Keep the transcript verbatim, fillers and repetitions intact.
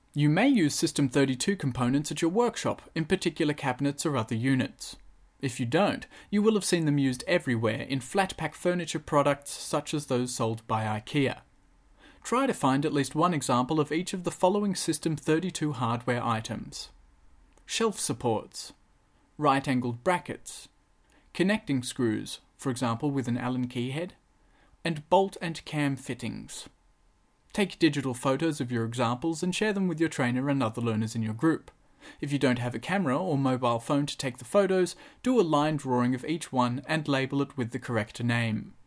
You may use System thirty-two components at your workshop in particular cabinets or other units. If you don't, you will have seen them used everywhere in flat-pack furniture products such as those sold by IKEA. Try to find at least one example of each of the following System thirty-two hardware items: shelf supports, right-angled brackets, connecting screws, for example with an Allen key head, and bolt and cam fittings. Take digital photos of your examples and share them with your trainer and other learners in your group. If you don't have a camera or mobile phone to take the photos, do a line drawing of each one and label it with the correct name.